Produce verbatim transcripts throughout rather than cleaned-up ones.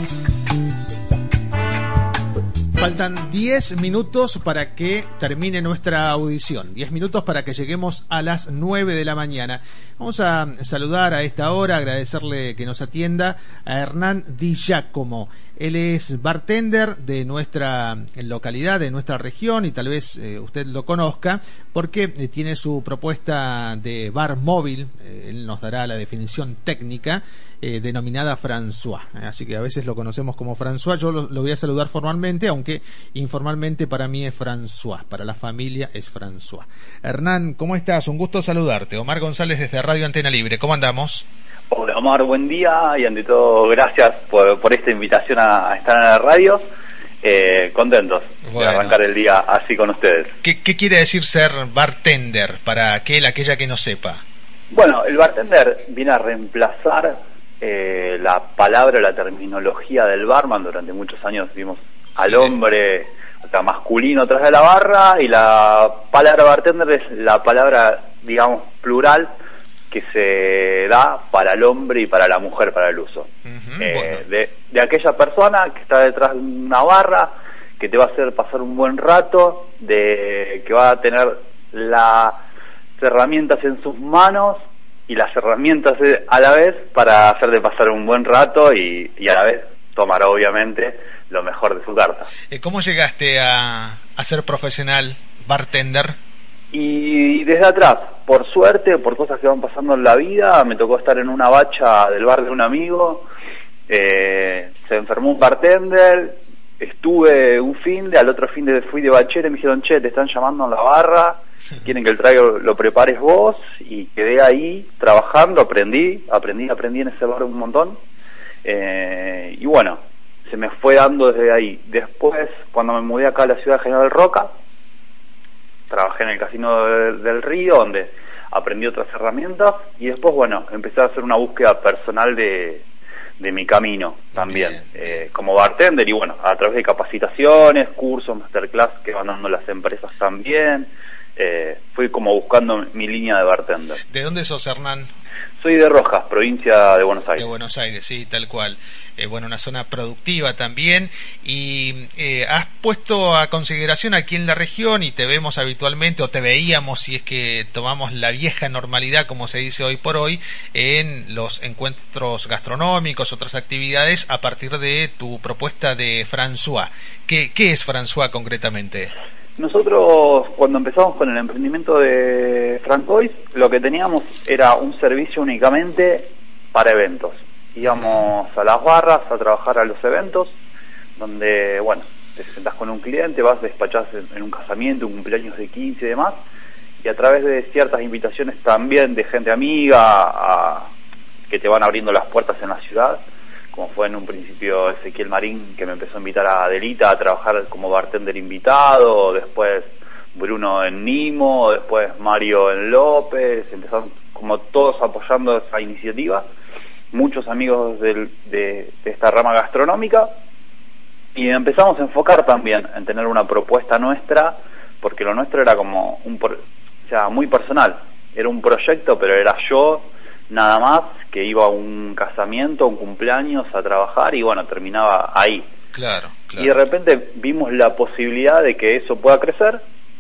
Faltan diez minutos para que termine nuestra audición, diez minutos para que lleguemos a las nueve de la mañana. Vamos a saludar a esta hora, agradecerle que nos atienda a Hernán Di Giacomo. Él es bartender de nuestra localidad, de nuestra región, y tal vez eh, usted lo conozca porque eh, tiene su propuesta de bar móvil. Eh, él nos dará la definición técnica, eh, denominada François. Así que a veces lo conocemos como François. Yo lo, lo voy a saludar formalmente, aunque informalmente para mí es François, para la familia es François. Hernán, ¿cómo estás? Un gusto saludarte. Omar González desde Radio Antena Libre. ¿Cómo andamos? Hola Omar, buen día, y ante todo gracias por, por esta invitación a, a estar en la radio. Eh, contentos bueno. de arrancar el día así con ustedes. ¿Qué, ¿Qué quiere decir ser bartender para aquel, aquella que no sepa? Bueno, el bartender viene a reemplazar eh, la palabra, la terminología del barman. Durante muchos años vimos al sí. hombre, o sea, masculino tras de la barra, y la palabra bartender es la palabra, digamos, plural, que se da para el hombre y para la mujer para el uso. Uh-huh, eh, bueno. de, de aquella persona que está detrás de una barra, que te va a hacer pasar un buen rato, de que va a tener las herramientas en sus manos y las herramientas a la vez para hacerte pasar un buen rato y, y a la vez tomar obviamente lo mejor de su carta. ¿Cómo llegaste a, a ser profesional bartender? Y desde atrás, por suerte, por cosas que van pasando en la vida, me tocó estar en una bacha del bar de un amigo, eh, se enfermó un bartender, estuve un fin de, al otro fin de fui de bachero y me dijeron, che, te están llamando en la barra, quieren que el trago lo prepares vos, y quedé ahí trabajando, aprendí, aprendí, aprendí en ese bar un montón, eh, y bueno, se me fue dando desde ahí. Después, cuando me mudé acá a la ciudad de General Roca, trabajé en el Casino del, del Río, donde aprendí otras herramientas, y después, bueno, empecé a hacer una búsqueda personal de, de mi camino también, eh, como bartender, y bueno, a través de capacitaciones, cursos, masterclass que van dando las empresas también, eh, fui como buscando mi línea de bartender. ¿De dónde sos, Hernán? Soy de Rojas, provincia de Buenos Aires. De Buenos Aires, sí, tal cual. Eh, bueno, una zona productiva también. Y eh, has puesto a consideración aquí en la región, y te vemos habitualmente, o te veíamos si es que tomamos la vieja normalidad, como se dice hoy por hoy, en los encuentros gastronómicos, otras actividades, a partir de tu propuesta de François. ¿Qué, qué es François concretamente? Nosotros, cuando empezamos con el emprendimiento de Francois, lo que teníamos era un servicio únicamente para eventos. Íbamos a las barras a trabajar a los eventos, donde, bueno, te sentás con un cliente, vas, despachás en un casamiento, un cumpleaños de quince y demás, y a través de ciertas invitaciones también de gente amiga, a, que te van abriendo las puertas en la ciudad, como fue en un principio Ezequiel Marín, que me empezó a invitar a Adelita a trabajar como bartender invitado, después Bruno en Nimo, después Mario en López, empezaron como todos apoyando esa iniciativa, muchos amigos del, de, de esta rama gastronómica, y empezamos a enfocar también en tener una propuesta nuestra, porque lo nuestro era como un, o sea, muy personal, era un proyecto, pero era yo nada más, que iba a un casamiento, un cumpleaños a trabajar, y bueno, terminaba ahí. Claro, claro. Y de repente vimos la posibilidad de que eso pueda crecer,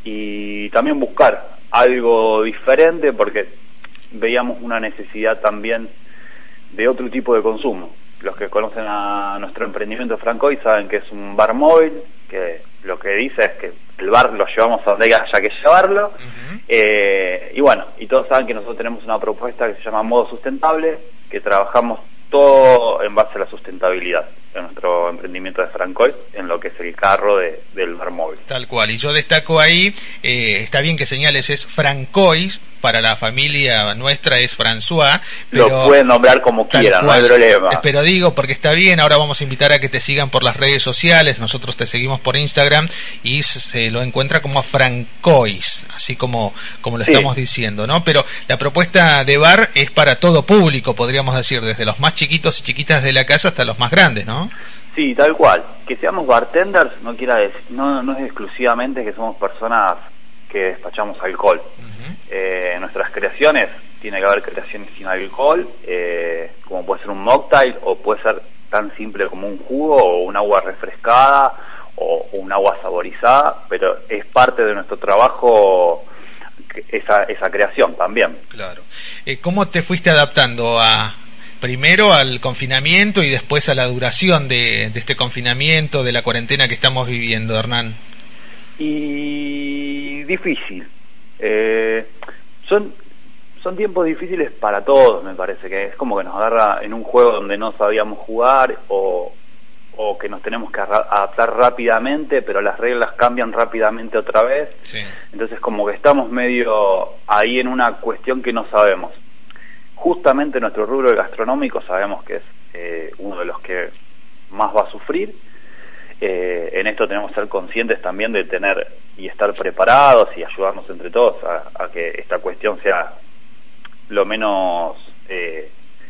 y también buscar algo diferente, porque veíamos una necesidad también de otro tipo de consumo. Los que conocen a nuestro emprendimiento Francois saben que es un bar móvil, que lo que dice es que el bar lo llevamos a donde haya que llevarlo. Uh-huh. eh, y bueno, y todos saben que nosotros tenemos una propuesta que se llama Modo Sustentable, que trabajamos todo en base a la sustentabilidad en nuestro emprendimiento de Francois, en lo que es el carro de, del bar móvil. Tal cual, y yo destaco ahí, eh, está bien que señales, es Francois, para la familia nuestra es François, pero lo pueden nombrar como quieran, no hay problema. Pero digo, porque está bien, ahora vamos a invitar a que te sigan por las redes sociales, nosotros te seguimos por Instagram, y se lo encuentra como Francois, así como, como lo sí. estamos diciendo, ¿no? Pero la propuesta de bar es para todo público, podríamos decir, desde los más chiquitos y chiquitas de la casa hasta los más grandes, ¿no? Sí, tal cual. Que seamos bartenders no quiera decir, no, no es exclusivamente que somos personas que despachamos alcohol. Uh-huh. eh, nuestras creaciones tiene que haber creaciones sin alcohol, eh, como puede ser un mocktail, o puede ser tan simple como un jugo, o un agua refrescada, o un agua saborizada, pero es parte de nuestro trabajo esa, esa creación también. Claro. Eh, ¿Cómo te fuiste adaptando a primero al confinamiento y después a la duración de, de este confinamiento, de la cuarentena que estamos viviendo, Hernán? Y difícil. Eh, son son tiempos difíciles para todos, me parece, que es como que nos agarra en un juego donde no sabíamos jugar, o, o que nos tenemos que adaptar rápidamente, pero las reglas cambian rápidamente otra vez. Sí. Entonces como que estamos medio ahí en una cuestión que no sabemos. Justamente nuestro rubro de gastronómico sabemos que es eh, uno de los que más va a sufrir. Eh, en esto tenemos que ser conscientes también de tener y estar preparados y ayudarnos entre todos a, a que esta cuestión sea lo menos eh,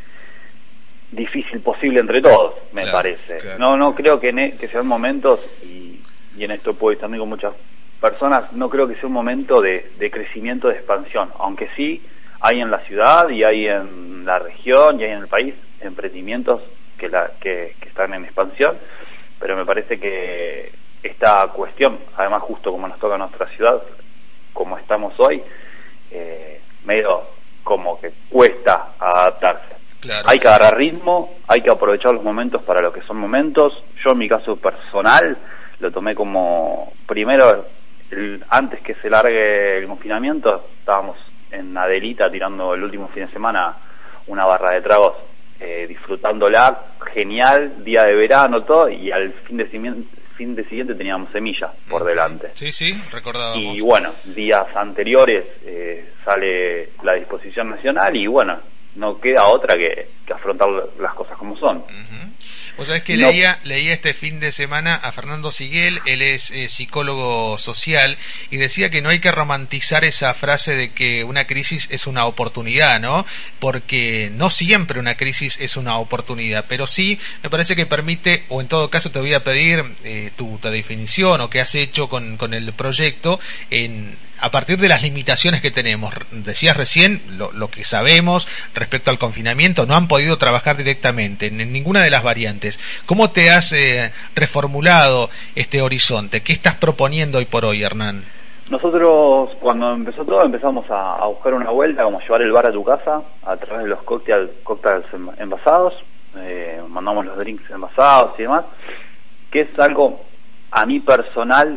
difícil posible entre todos, me claro, parece. Claro. No no creo que, en, que sean momentos, y, y en esto puedo ir también con muchas personas, no creo que sea un momento de, de crecimiento, de expansión, aunque sí hay en la ciudad y hay en la región y hay en el país emprendimientos que, la, que, que están en expansión, pero me parece que esta cuestión, además justo como nos toca nuestra ciudad, como estamos hoy, eh, medio como que cuesta adaptarse. Claro. Hay que agarrar ritmo, hay que aprovechar los momentos para lo que son momentos. Yo en mi caso personal lo tomé como, primero, el, antes que se largue el confinamiento, estábamos en Adelita tirando el último fin de semana una barra de tragos, eh, disfrutándola, genial, día de verano, todo, y al fin de siguiente, fin de siguiente teníamos Semilla por delante. Sí, sí, recordábamos. Y bueno, días anteriores eh, sale la disposición nacional y bueno, no queda otra que, que afrontar las cosas como son. Uh-huh. Vos sabés que no. leía, leía este fin de semana a Fernando Siguel, él es eh, psicólogo social, y decía que no hay que romantizar esa frase de que una crisis es una oportunidad, ¿no? Porque no siempre una crisis es una oportunidad, pero sí me parece que permite, o en todo caso te voy a pedir eh, tu, tu definición o qué has hecho con, con el proyecto en a partir de las limitaciones que tenemos. Decías recién lo, lo que sabemos respecto al confinamiento, no han podido trabajar directamente en, en ninguna de las variantes. ¿Cómo te has eh, reformulado este horizonte? ¿Qué estás proponiendo hoy por hoy, Hernán? Nosotros, cuando empezó todo, empezamos a, a buscar una vuelta, como llevar el bar a tu casa a través de los cócteles, cócteles envasados, eh, mandamos los drinks envasados y demás, que es algo a mí personal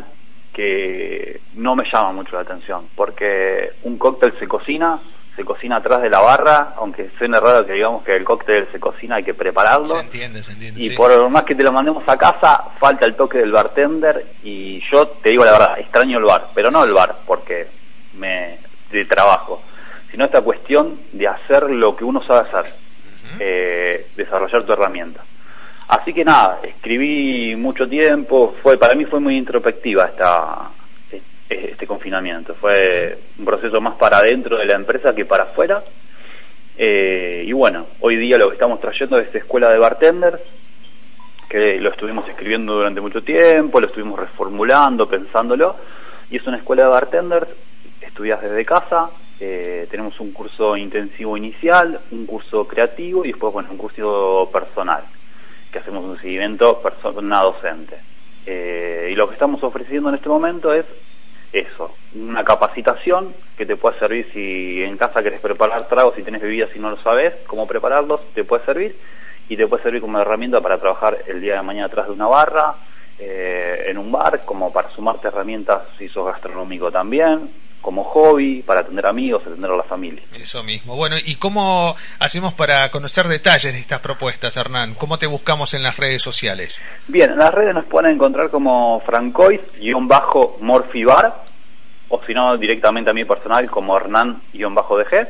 que no me llama mucho la atención, porque un cóctel se cocina, se cocina atrás de la barra, aunque suene raro que digamos que el cóctel se cocina, hay que prepararlo. Se entiende, se entiende. Y sí. Por más que te lo mandemos a casa, falta el toque del bartender, y yo te digo la verdad, extraño el bar, pero no el bar porque me de trabajo, sino esta cuestión de hacer lo que uno sabe hacer, uh-huh. eh, desarrollar tu herramienta. Así que nada, escribí mucho tiempo, fue para mí fue muy introspectiva esta este confinamiento, fue un proceso más para adentro de la empresa que para afuera, eh, y bueno, hoy día lo que estamos trayendo es escuela de bartenders, que lo estuvimos escribiendo durante mucho tiempo, lo estuvimos reformulando, pensándolo, y es una escuela de bartenders, estudias desde casa, eh, tenemos un curso intensivo inicial, un curso creativo y después bueno un curso personal, que hacemos un seguimiento persona docente, eh, y lo que estamos ofreciendo en este momento es eso, una capacitación que te puede servir si en casa querés preparar tragos, si tenés bebidas y no lo sabés cómo prepararlos, te puede servir, y te puede servir como herramienta para trabajar el día de mañana atrás de una barra, eh, en un bar, como para sumarte herramientas si sos gastronómico también, como hobby, para atender amigos, atender a la familia. Eso mismo. Bueno, ¿y cómo hacemos para conocer detalles de estas propuestas, Hernán? ¿Cómo te buscamos en las redes sociales? Bien, en las redes nos pueden encontrar como Francois-Morfibar, o si no, directamente a mi personal como Hernán-DG.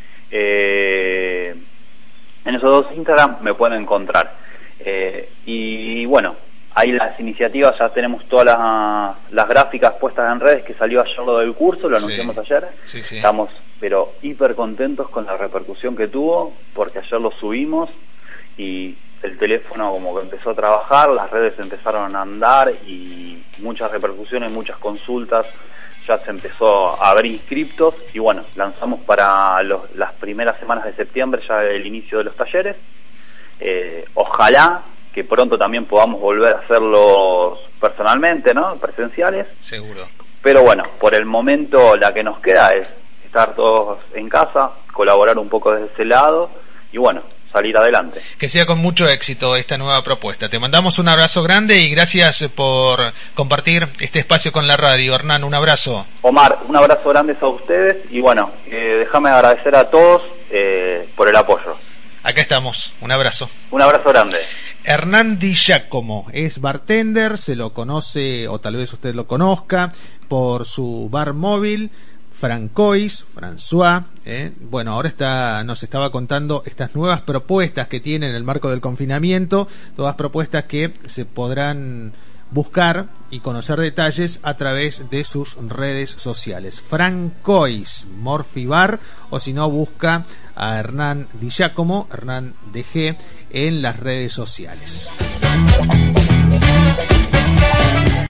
Eh, en esos dos Instagram me pueden encontrar. Eh, y bueno, ahí las iniciativas, ya tenemos todas las, las gráficas puestas en redes, que salió ayer lo del curso, lo anunciamos sí, ayer. Sí, sí. Estamos, pero hiper contentos con la repercusión que tuvo, porque ayer lo subimos y el teléfono como que empezó a trabajar, las redes empezaron a andar y muchas repercusiones, muchas consultas ya se empezó a abrir inscriptos y bueno, lanzamos para los, las primeras semanas de septiembre ya el inicio de los talleres. Eh, ojalá que pronto también podamos volver a hacerlos personalmente, ¿no? Presenciales. Seguro. Pero bueno, por el momento la que nos queda es estar todos en casa, colaborar un poco desde ese lado y bueno, salir adelante. Que sea con mucho éxito esta nueva propuesta. Te mandamos un abrazo grande y gracias por compartir este espacio con la radio. Hernán, un abrazo. Omar, un abrazo grande a ustedes y bueno, eh, déjame agradecer a todos eh, por el apoyo. Acá estamos, un abrazo. Un abrazo grande. Hernán Di Giacomo es bartender, se lo conoce, o tal vez usted lo conozca, por su bar móvil, Francois, François, ¿eh? Bueno, ahora está, nos estaba contando estas nuevas propuestas que tiene en el marco del confinamiento, todas propuestas que se podrán buscar y conocer detalles a través de sus redes sociales. Francois, Morphy Bar, o si no, busca a Hernán Di Giacomo, Hernán D G, en las redes sociales.